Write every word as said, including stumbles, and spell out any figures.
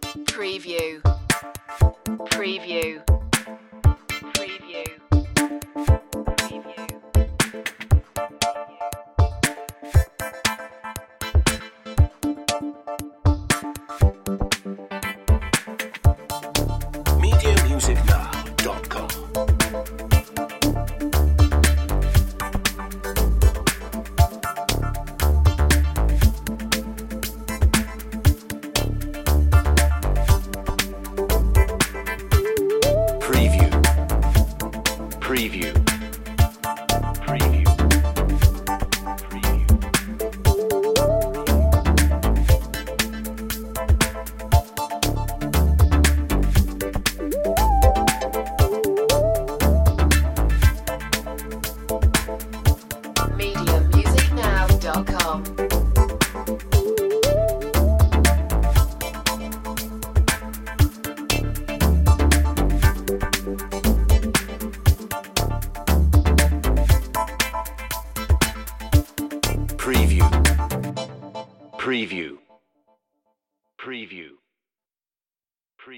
Preview. Preview. Preview. Preview. media music now dot com. Preview. Preview. Preview. Preview. media music now dot com. Preview. Preview. Preview.